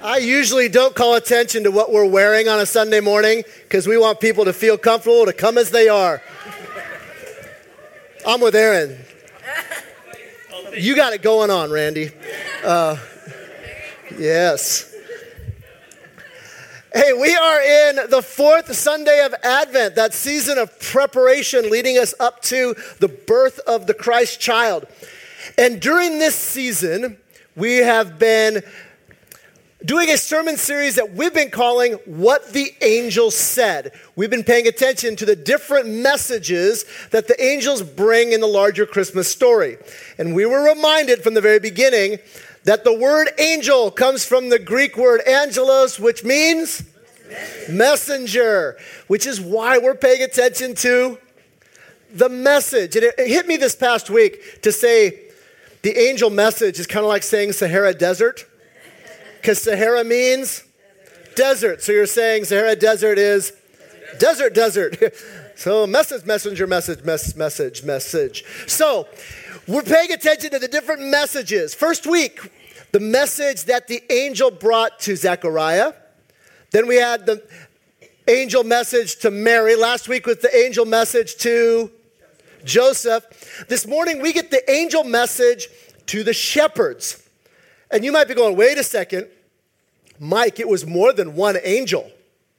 I usually don't call attention to what we're wearing on a Sunday morning because we want people to feel comfortable to come as they are. I'm with Aaron. You got it going on, Randy. Yes. Hey, we are in the fourth Sunday of Advent, that season of preparation leading us up to the birth of the Christ child. And during this season, we have been doing a sermon series that we've been calling What the Angels Said. We've been paying attention to the different messages that the angels bring in the larger Christmas story. And we were reminded from the very beginning that the word angel comes from the Greek word angelos, which means messenger, which is why we're paying attention to the message. And it hit me this past week to say the angel message is kind of like saying Sahara Desert. Because Sahara means desert. So you're saying Sahara Desert is desert. So messenger. So we're paying attention to the different messages. First week, the message that the angel brought to Zechariah. Then we had the angel message to Mary. Last week was the angel message to Joseph. This morning, we get the angel message to the shepherds. And you might be going, wait a second, Mike, it was more than one angel.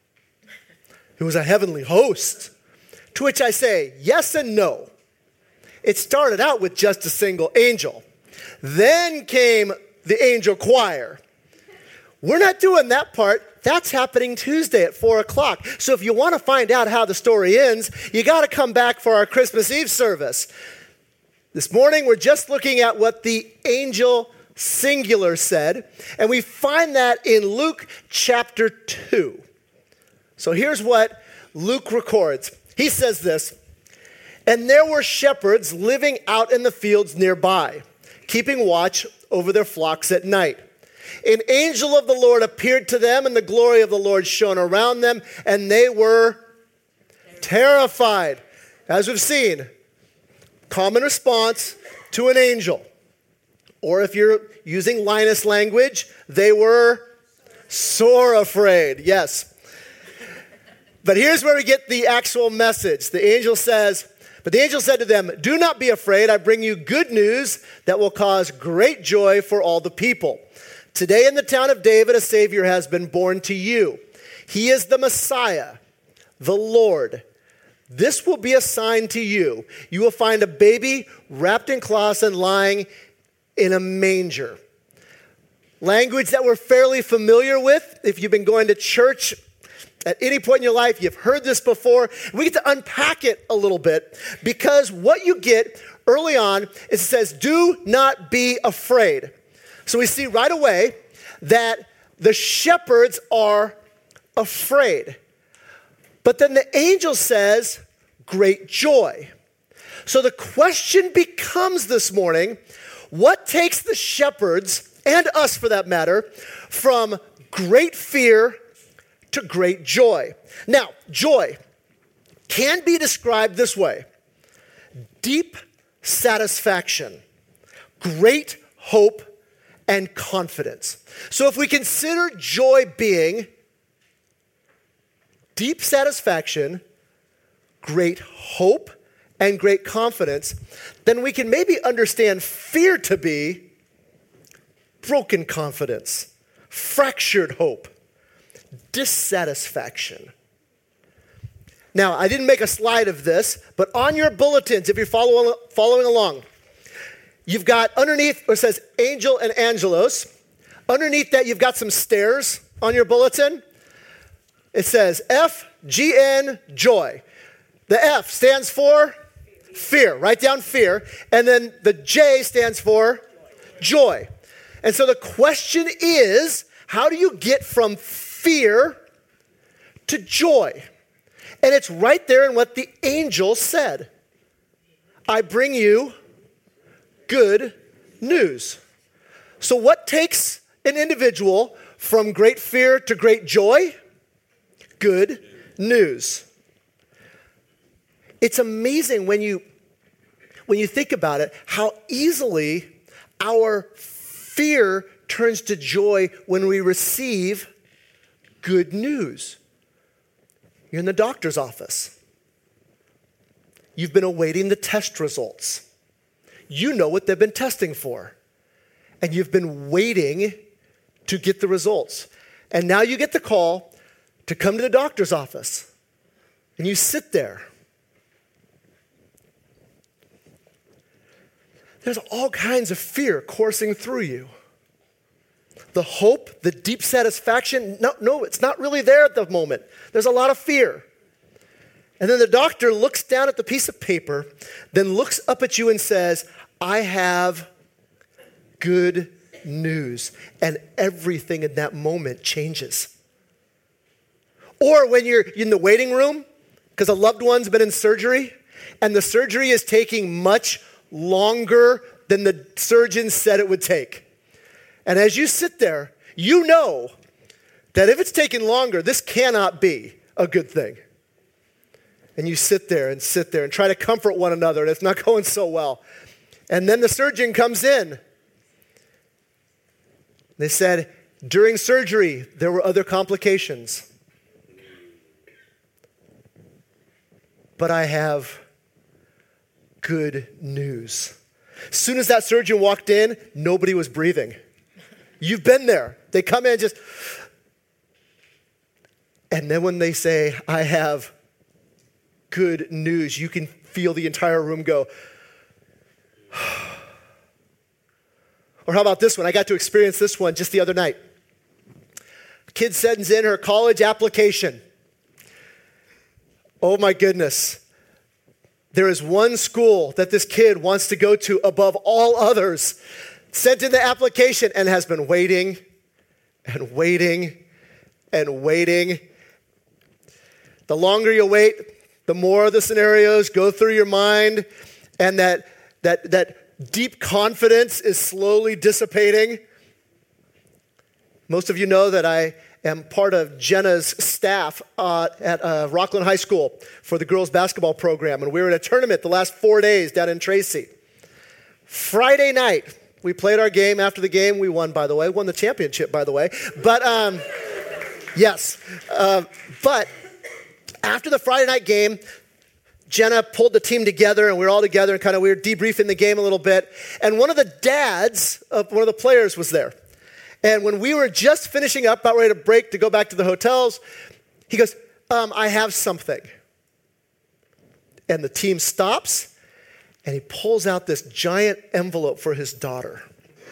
It was a heavenly host. To which I say, yes and no. It started out with just a single angel. Then came the angel choir. We're not doing that part. That's happening Tuesday at 4 o'clock. So if you want to find out how the story ends, you got to come back for our Christmas Eve service. This morning, we're just looking at what the angel singular said, and we find that in Luke chapter 2. So here's what Luke records. He says this, "And there were shepherds living out in the fields nearby, keeping watch over their flocks at night. An angel of the Lord appeared to them, and the glory of the Lord shone around them, and they were terrified." As we've seen, common response to an angel. Or if you're using Linus language, they were sore afraid. Yes. But here's where we get the actual message. The angel says, "But the angel said to them, 'Do not be afraid. I bring you good news that will cause great joy for all the people. Today in the town of David, a Savior has been born to you. He is the Messiah, the Lord. This will be a sign to you. You will find a baby wrapped in cloths and lying in a manger." Language that we're fairly familiar with. If you've been going to church at any point in your life, you've heard this before. We get to unpack it a little bit because what you get early on is it says, "Do not be afraid." So we see right away that the shepherds are afraid. But then the angel says, "Great joy." So the question becomes this morning, what takes the shepherds, and us for that matter, from great fear to great joy? Now, joy can be described this way: deep satisfaction, great hope, and confidence. So if we consider joy being deep satisfaction, great hope, and great confidence, then we can maybe understand fear to be broken confidence, fractured hope, dissatisfaction. Now, I didn't make a slide of this, but on your bulletins, if you're following along, you've got underneath where it says angel and angelos. Underneath that, you've got some stairs on your bulletin. It says FGN, joy. The F stands for fear. Write down fear. And then the J stands for joy. And so the question is, how do you get from fear to joy? And it's right there in what the angel said. I bring you good news. So what takes an individual from great fear to great joy? Good news. It's amazing when you think about it, how easily our fear turns to joy when we receive good news. You're in the doctor's office. You've been awaiting the test results. You know what they've been testing for. And you've been waiting to get the results. And now you get the call to come to the doctor's office. And you sit there. There's all kinds of fear coursing through you. The hope, the deep satisfaction, no, it's not really there at the moment. There's a lot of fear. And then the doctor looks down at the piece of paper, then looks up at you and says, I have good news. And everything in that moment changes. Or when you're in the waiting room, because a loved one's been in surgery, and the surgery is taking much longer than the surgeon said it would take. And as you sit there, you know that if it's taking longer, this cannot be a good thing. And you sit there and try to comfort one another, and it's not going so well. And then the surgeon comes in. They said, during surgery, there were other complications. But I have good news. As soon as that surgeon walked in, nobody was breathing. You've been there. They come in just, and then when they say, I have good news, you can feel the entire room go. Or how about this one? I got to experience this one just the other night. A kid sends in her college application. Oh my goodness. There is one school that this kid wants to go to above all others. Sent in the application and has been waiting and waiting and waiting. The longer you wait, the more the scenarios go through your mind, and that deep confidence is slowly dissipating. Most of you know that I am part of Jenna's staff at Rockland High School for the girls basketball program, and we were at a tournament the last 4 days down in Tracy. Friday night, we played our game. After the game, we won, by the way. Won the championship, by the way. But, yes. But after the Friday night game, Jenna pulled the team together, and we were all together, and we were debriefing the game a little bit. And one of the dads of one of the players was there. And when we were just finishing up, about ready to break to go back to the hotels, he goes, I have something. And the team stops, and he pulls out this giant envelope for his daughter.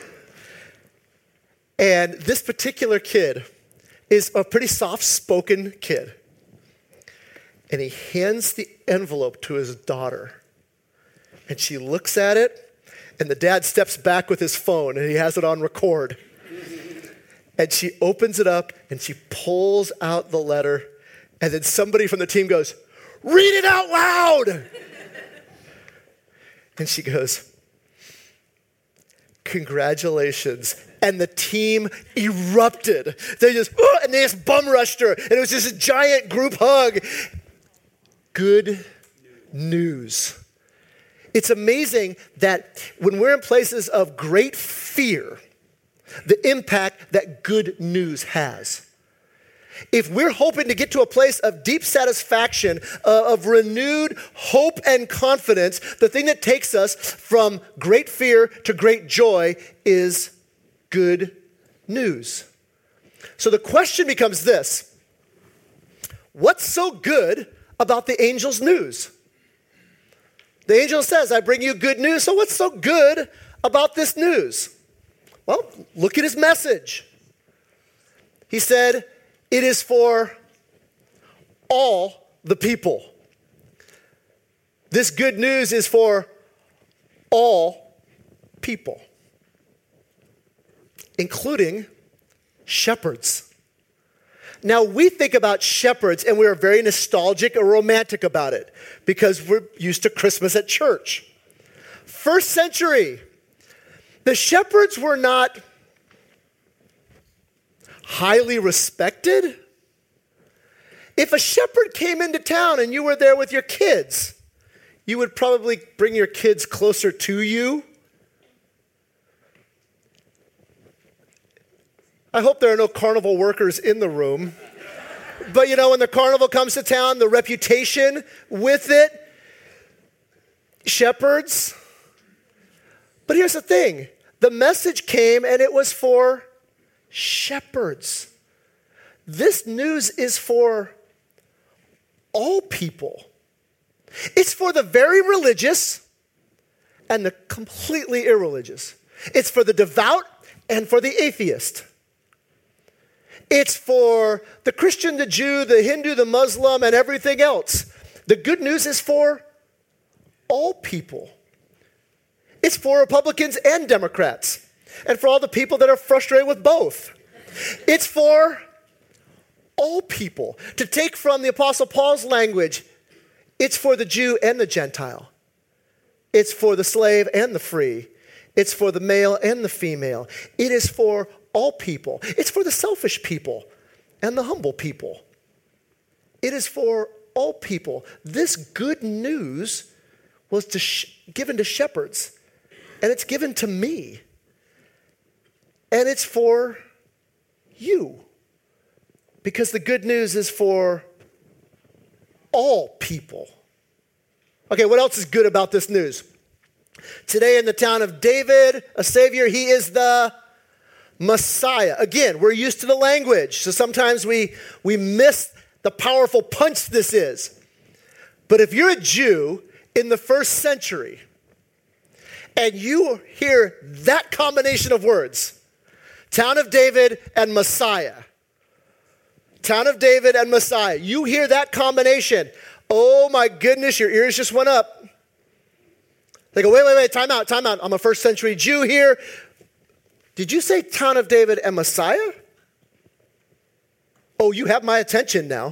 And this particular kid is a pretty soft-spoken kid. And he hands the envelope to his daughter. And she looks at it, and the dad steps back with his phone, and he has it on record. And she opens it up, and she pulls out the letter, and then somebody from the team goes, "Read it out loud!" And she goes, "Congratulations." And the team erupted. They just bum rushed her. And it was just a giant group hug. Good news. It's amazing that when we're in places of great fear, the impact that good news has. If we're hoping to get to a place of deep satisfaction, of renewed hope and confidence, the thing that takes us from great fear to great joy is good news. So the question becomes this: what's so good about the angel's news? The angel says, I bring you good news. So what's so good about this news? Well, look at his message. He said, it is for all the people. This good news is for all people, including shepherds. Now, we think about shepherds and we are very nostalgic or romantic about it because we're used to Christmas at church. First century, the shepherds were not highly respected. If a shepherd came into town and you were there with your kids, you would probably bring your kids closer to you. I hope there are no carnival workers in the room. But when the carnival comes to town, the reputation with it, shepherds. But here's the thing. The message came and it was for shepherds. This news is for all people. It's for the very religious and the completely irreligious. It's for the devout and for the atheist. It's for the Christian, the Jew, the Hindu, the Muslim, and everything else. The good news is for all people. It's for Republicans and Democrats, and for all the people that are frustrated with both. It's for all people. To take from the Apostle Paul's language, it's for the Jew and the Gentile. It's for the slave and the free. It's for the male and the female. It is for all people. It's for the selfish people and the humble people. It is for all people. This good news was given to shepherds, and it's given to me. And it's for you. Because the good news is for all people. Okay, what else is good about this news? Today in the town of David, a Savior, he is the Messiah. Again, we're used to the language, so sometimes we miss the powerful punch this is. But if you're a Jew in the first century and you hear that combination of words, town of David and Messiah, town of David and Messiah, you hear that combination, oh my goodness, your ears just went up. They go, wait, time out. I'm a first century Jew here. Did you say town of David and Messiah? Oh, you have my attention now.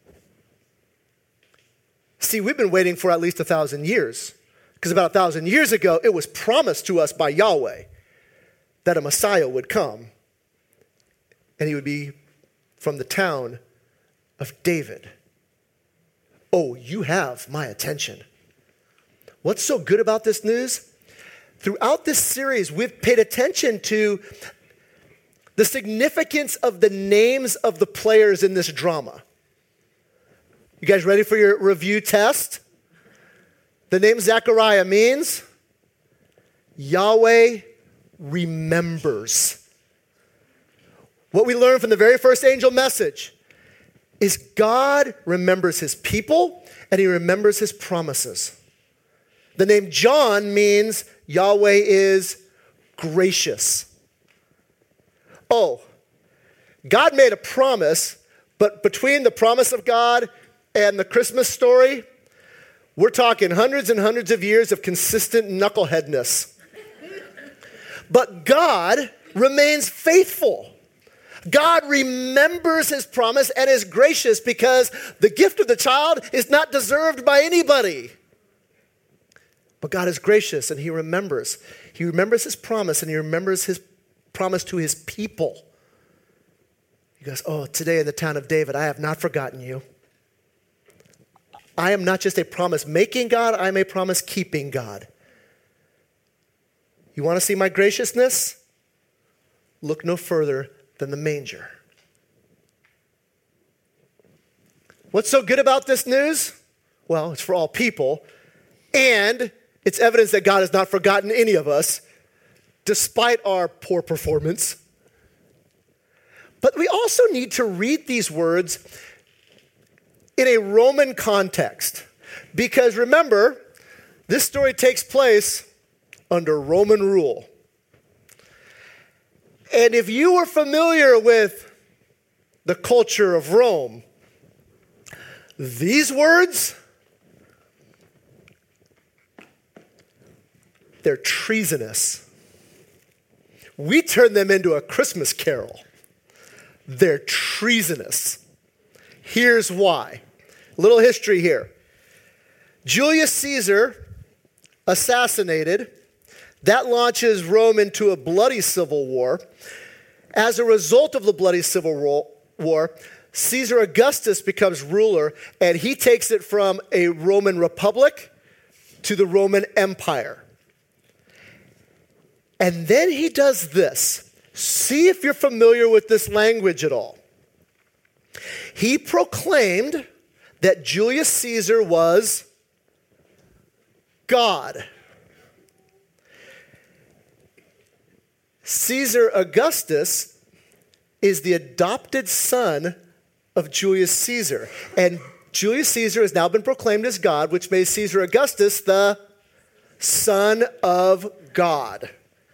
See, we've been waiting for at least 1,000 years. Because about 1,000 years ago, it was promised to us by Yahweh that a Messiah would come. And he would be from the town of David. Oh, you have my attention. What's so good about this news? Throughout this series, we've paid attention to the significance of the names of the players in this drama. You guys ready for your review test? The name Zechariah means Yahweh remembers. What we learned from the very first angel message is God remembers his people and he remembers his promises. The name John means Yahweh is gracious. Oh, God made a promise, but between the promise of God and the Christmas story, we're talking hundreds and hundreds of years of consistent knuckleheadness. But God remains faithful. God remembers his promise and is gracious because the gift of the child is not deserved by anybody. But God is gracious and he remembers. He remembers his promise and he remembers his promise to his people. He goes, oh, today in the town of David, I have not forgotten you. I am not just a promise-making God, I am a promise-keeping God. You want to see my graciousness? Look no further than the manger. What's so good about this news? Well, it's for all people, and it's evidence that God has not forgotten any of us, despite our poor performance. But we also need to read these words in a Roman context. Because remember, this story takes place under Roman rule. And if you are familiar with the culture of Rome, these words, they're treasonous. We turn them into a Christmas carol. They're treasonous. Here's why. A little history here. Julius Caesar assassinated. That launches Rome into a bloody civil war. As a result of the bloody civil war, Caesar Augustus becomes ruler, and he takes it from a Roman republic to the Roman Empire. And then he does this. See if you're familiar with this language at all. He proclaimed that Julius Caesar was God. Caesar Augustus is the adopted son of Julius Caesar. And Julius Caesar has now been proclaimed as God, which made Caesar Augustus the Son of God.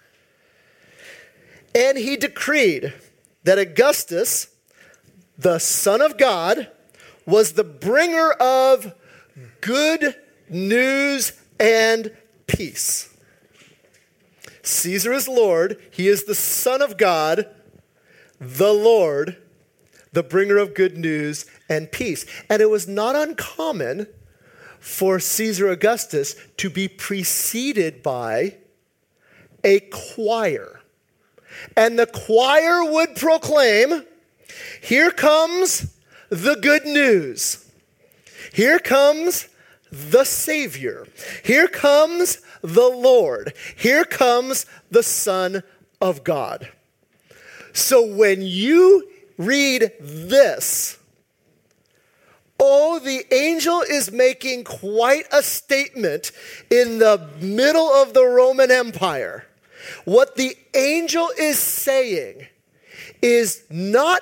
And he decreed that Augustus, the Son of God, was the bringer of good news and peace. Caesar is Lord. He is the Son of God, the Lord, the bringer of good news and peace. And it was not uncommon for Caesar Augustus to be preceded by a choir. And the choir would proclaim, here comes the good news. Here comes the Savior. Here comes the Lord. Here comes the Son of God. So when you read this, the angel is making quite a statement in the middle of the Roman Empire. What the angel is saying is not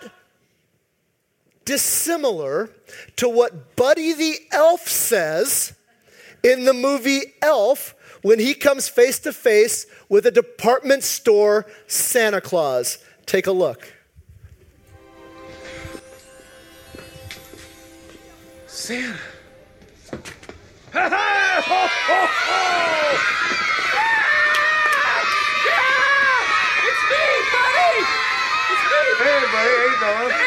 dissimilar to what Buddy the Elf says in the movie Elf when he comes face to face with a department store Santa Claus. Take a look. Santa. Ha ha! Ho ho ho! Yeah! It's me, buddy! It's me! Hey, buddy, how you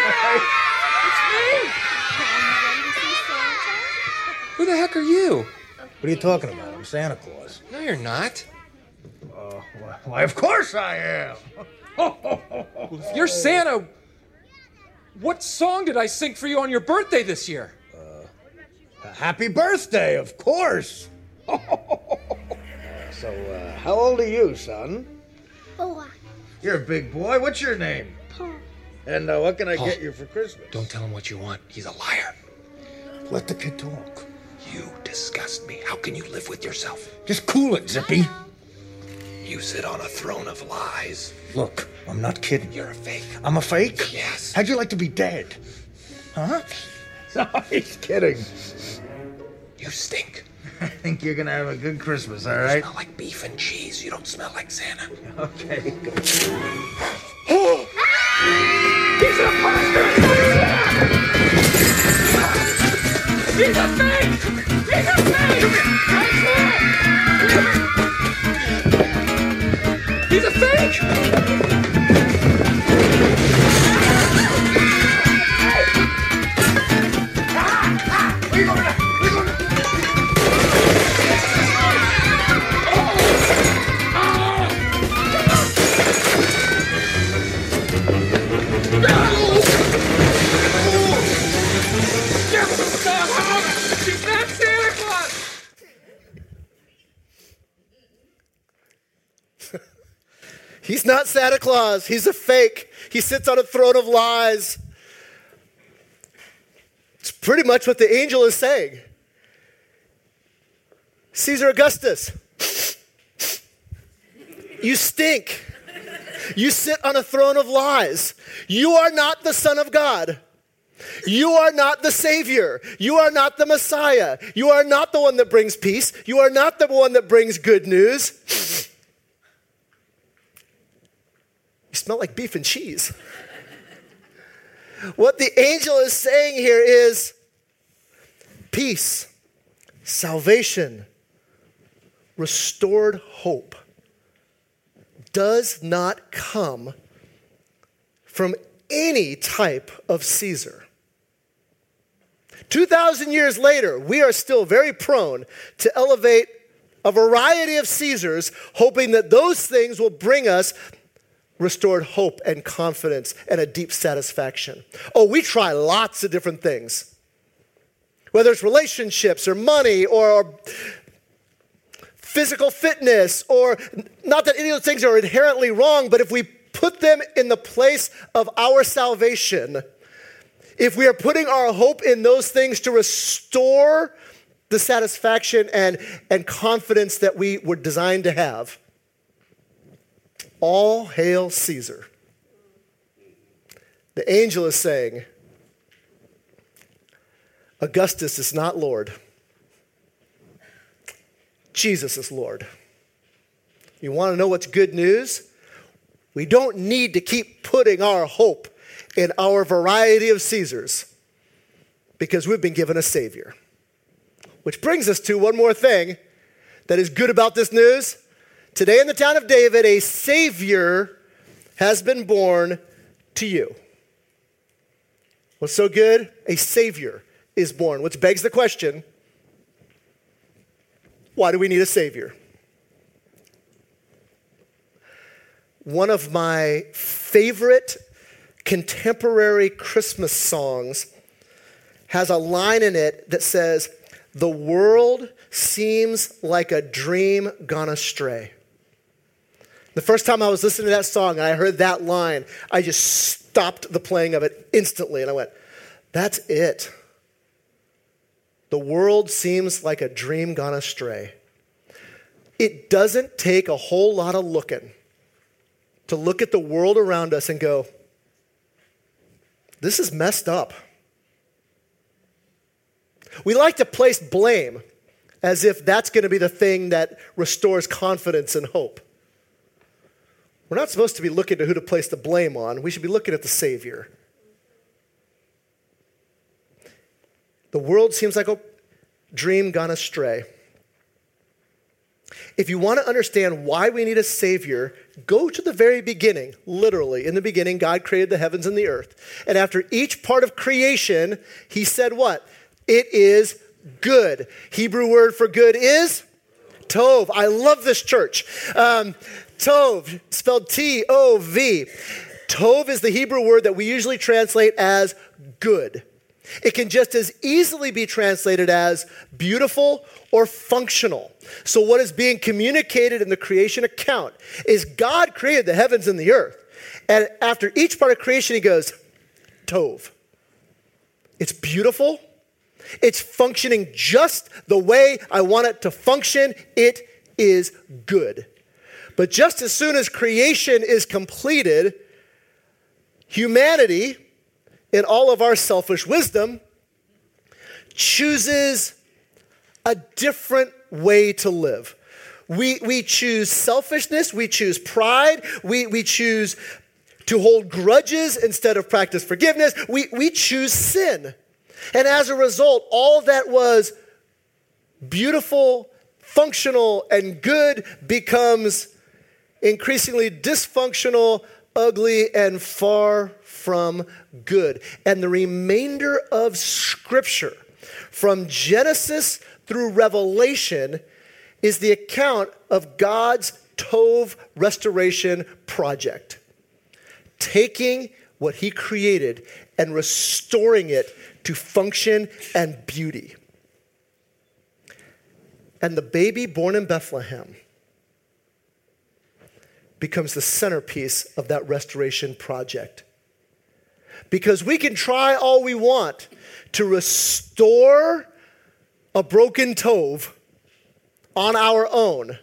doing? It's me! Who the heck are you? What are you talking about? I'm Santa Claus. No, you're not. Why, of course I am. Well, if you're Santa, what song did I sing for you on your birthday this year? Happy birthday, of course. So, how old are you, son? 4. You're a big boy. What's your name? Paul. And what can I Paul, get you for Christmas? Don't tell him what you want. He's a liar. Let the kid talk. You disgust me. How can you live with yourself? Just cool it, Zippy. You sit on a throne of lies. Look, I'm not kidding. You're a fake. I'm a fake? Yes. How'd you like to be dead? Huh? No, he's kidding. You stink. I think you're gonna have a good Christmas, all You right? smell like beef and cheese. You don't smell like Santa. Okay, good. Oh! He's a monster! He's a fake! He's a fake! He's a fake! He's not Santa Claus! He's not Santa Claus. He's a fake. He sits on a throne of lies. It's pretty much what the angel is saying. Caesar Augustus, you stink. You sit on a throne of lies. You are not the Son of God. You are not the Savior. You are not the Messiah. You are not the one that brings peace. You are not the one that brings good news. You smell like beef and cheese. What the angel is saying here is peace, salvation, restored hope does not come from any type of Caesar. 2,000 years later, we are still very prone to elevate a variety of Caesars, hoping that those things will bring us restored hope and confidence and a deep satisfaction. Oh, we try lots of different things, whether it's relationships or money or physical fitness, or not that any of those things are inherently wrong, but if we put them in the place of our salvation, if we are putting our hope in those things to restore the satisfaction and confidence that we were designed to have, all hail Caesar. The angel is saying, Augustus is not Lord. Jesus is Lord. You want to know what's good news? We don't need to keep putting our hope in our variety of Caesars because we've been given a Savior. Which brings us to one more thing that is good about this news. Today in the town of David, a Savior has been born to you. What's so good? A Savior is born, which begs the question, why do we need a Savior? One of my favorite contemporary Christmas songs has a line in it that says, "The world seems like a dream gone astray." The first time I was listening to that song and I heard that line, I just stopped the playing of it instantly and I went, that's it. The world seems like a dream gone astray. It doesn't take a whole lot of looking to look at the world around us and go, this is messed up. We like to place blame as if that's going to be the thing that restores confidence and hope. We're not supposed to be looking to who to place the blame on. We should be looking at the Savior. The world seems like a dream gone astray. If you want to understand why we need a Savior, go to the very beginning. Literally, in the beginning, God created the heavens and the earth. And after each part of creation, he said what? It is good. Hebrew word for good is tov. I love this church. Tov, spelled T-O-V. Tov is the Hebrew word that we usually translate as good. It can just as easily be translated as beautiful or functional. So what is being communicated in the creation account is God created the heavens and the earth. And after each part of creation, he goes, Tov. It's beautiful. It's functioning just the way I want it to function. It is good. But just as soon as creation is completed, humanity, in all of our selfish wisdom, chooses a different way to live. We choose selfishness, we choose pride, we choose to hold grudges instead of practice forgiveness. We choose sin. And as a result, all that was beautiful, functional, and good becomes increasingly dysfunctional, ugly, and far from good. And the remainder of Scripture, from Genesis through Revelation, is the account of God's Tov restoration project. Taking what he created and restoring it to function and beauty. And the baby born in Bethlehem becomes the centerpiece of that restoration project. Because we can try all we want to restore a broken Tov on our own.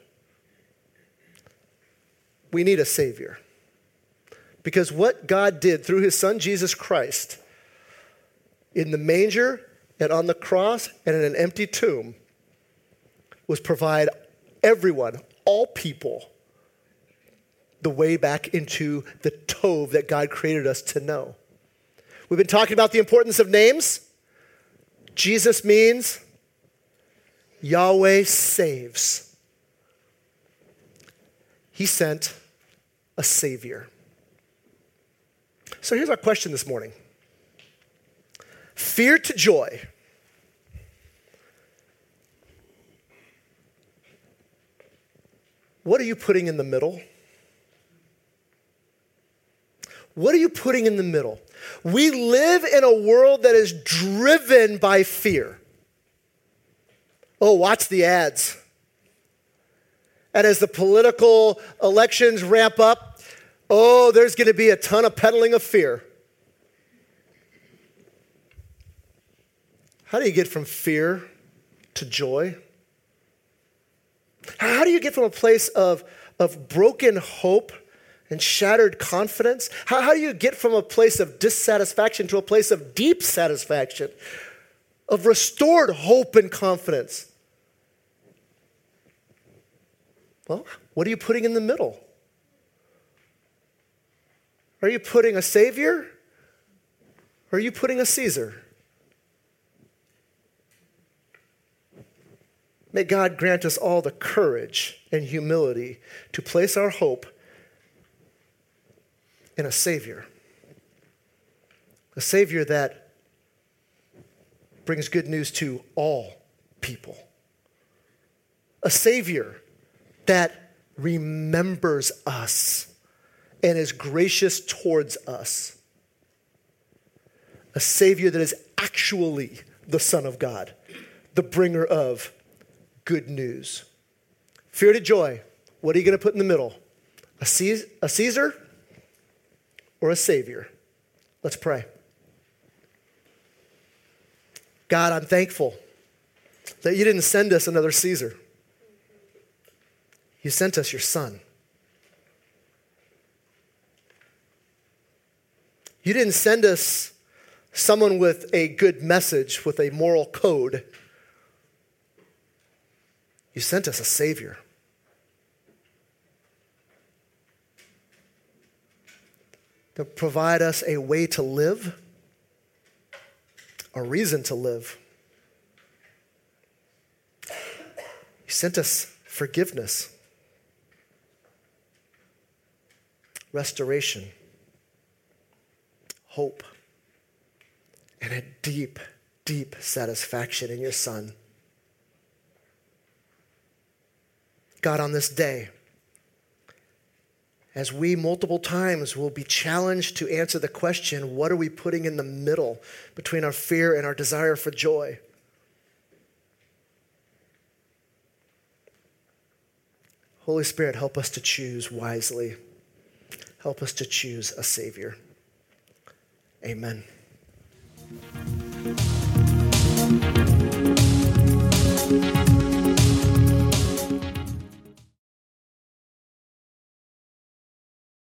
We need a Savior. Because what God did through his son Jesus Christ in the manger and on the cross and in an empty tomb was provide everyone, all people, the way back into the Tov that God created us to know. We've been talking about the importance of names. Jesus means Yahweh saves. He sent a Savior. So here's our question this morning. Fear to joy. What are you putting in the middle? What are you putting in the middle? We live in a world that is driven by fear. Oh, watch the ads. And as the political elections ramp up, oh, there's going to be a ton of peddling of fear. How do you get from fear to joy? How do you get from a place of broken hope and shattered confidence? How do you get from a place of dissatisfaction to a place of deep satisfaction, of restored hope and confidence? Well, what are you putting in the middle? Are you putting a Savior? Or are you putting a Caesar? May God grant us all the courage and humility to place our hope in a Savior. A Savior that brings good news to all people. A Savior that remembers us and is gracious towards us. A Savior that is actually the Son of God, the bringer of good news. Fear to joy. What are you going to put in the middle? A Caesar or a Savior? Let's pray. God, I'm thankful that you didn't send us another Caesar. You sent us your Son. You didn't send us someone with a good message, with a moral code. You sent us a Savior. To provide us a way to live, a reason to live. You sent us forgiveness, restoration, hope, and a deep, deep satisfaction in your Son. God, on this day, as we multiple times will be challenged to answer the question, what are we putting in the middle between our fear and our desire for joy? Holy Spirit, help us to choose wisely. Help us to choose a Savior. Amen.